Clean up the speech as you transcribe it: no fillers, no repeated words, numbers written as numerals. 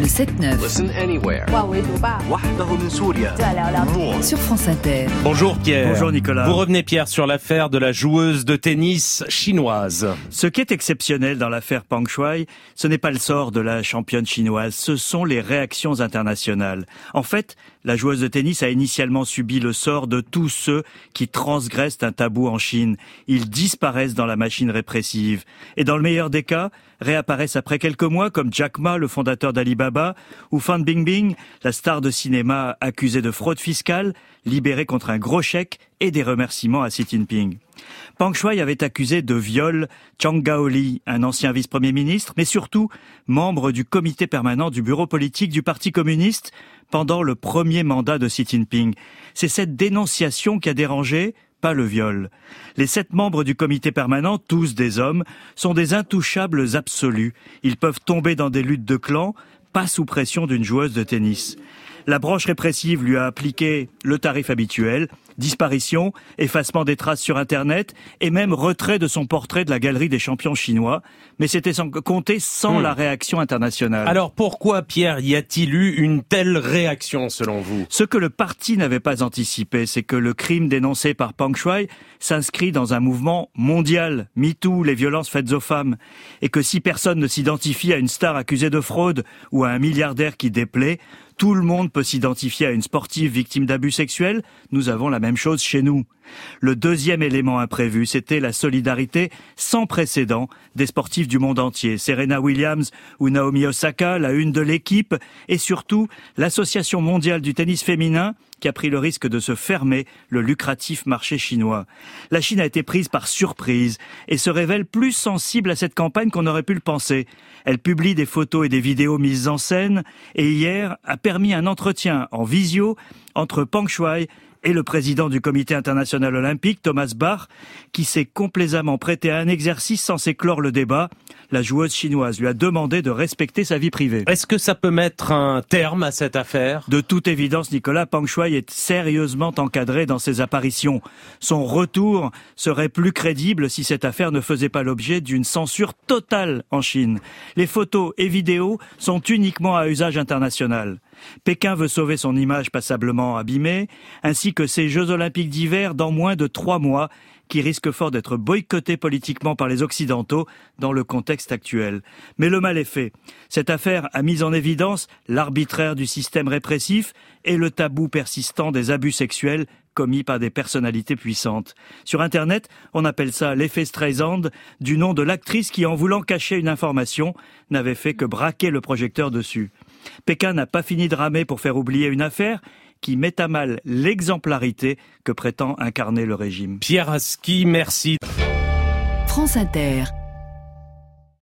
Le 7-9. Listen anywhere. Sur France Inter. Bonjour Pierre. Bonjour Nicolas. Vous revenez Pierre sur l'affaire de la joueuse de tennis chinoise. Ce qui est exceptionnel dans l'affaire Peng Shuai, ce n'est pas le sort de la championne chinoise, ce sont les réactions internationales. En fait, la joueuse de tennis a initialement subi le sort de tous ceux qui transgressent un tabou en Chine. Ils disparaissent dans la machine répressive. Et dans le meilleur des cas, réapparaissent après quelques mois comme Jack Ma, le fondateur d'Alibaba, ou Fan Bingbing, la star de cinéma accusée de fraude fiscale, libérée contre un gros chèque et des remerciements à Xi Jinping. Peng Shuai avait accusé de viol Zhang Gaoli, un ancien vice-premier ministre, mais surtout membre du comité permanent du bureau politique du Parti communiste pendant le premier mandat de Xi Jinping. C'est cette dénonciation qui a dérangé, pas le viol. Les 7 membres du comité permanent, tous des hommes, sont des intouchables absolus. Ils peuvent tomber dans des luttes de clans, pas sous pression d'une joueuse de tennis. La branche répressive lui a appliqué le tarif habituel, disparition, effacement des traces sur Internet et même retrait de son portrait de la galerie des champions chinois. Mais c'était compté sans la réaction internationale. Alors pourquoi, Pierre, y a-t-il eu une telle réaction selon vous ? Ce que le parti n'avait pas anticipé, c'est que le crime dénoncé par Peng Shuai s'inscrit dans un mouvement mondial, MeToo, les violences faites aux femmes, et que si personne ne s'identifie à une star accusée de fraude ou à un milliardaire qui déplaît, tout le monde peut s'identifier à une sportive victime d'abus sexuels. Nous avons la même chose chez nous. Le deuxième élément imprévu, c'était la solidarité sans précédent des sportifs du monde entier. Serena Williams ou Naomi Osaka, la une de l'équipe, et surtout l'Association mondiale du tennis féminin qui a pris le risque de se fermer le lucratif marché chinois. La Chine a été prise par surprise et se révèle plus sensible à cette campagne qu'on aurait pu le penser. Elle publie des photos et des vidéos mises en scène et hier a permis un entretien en visio entre Peng Shuai et le président du comité international olympique, Thomas Bach, qui s'est complaisamment prêté à un exercice censé clore le débat. La joueuse chinoise lui a demandé de respecter sa vie privée. Est-ce que ça peut mettre un terme à cette affaire ? De toute évidence, Nicolas, Peng Shuai est sérieusement encadré dans ses apparitions. Son retour serait plus crédible si cette affaire ne faisait pas l'objet d'une censure totale en Chine. Les photos et vidéos sont uniquement à usage international. Pékin veut sauver son image passablement abîmée, ainsi que ses Jeux Olympiques d'hiver dans moins de 3 mois, qui risquent fort d'être boycottés politiquement par les Occidentaux dans le contexte actuel. Mais le mal est fait. Cette affaire a mis en évidence l'arbitraire du système répressif et le tabou persistant des abus sexuels commis par des personnalités puissantes. Sur Internet, on appelle ça l'effet Streisand, du nom de l'actrice qui, en voulant cacher une information, n'avait fait que braquer le projecteur dessus. Pékin n'a pas fini de ramer pour faire oublier une affaire qui met à mal l'exemplarité que prétend incarner le régime. Pierre Aski, merci. France Inter.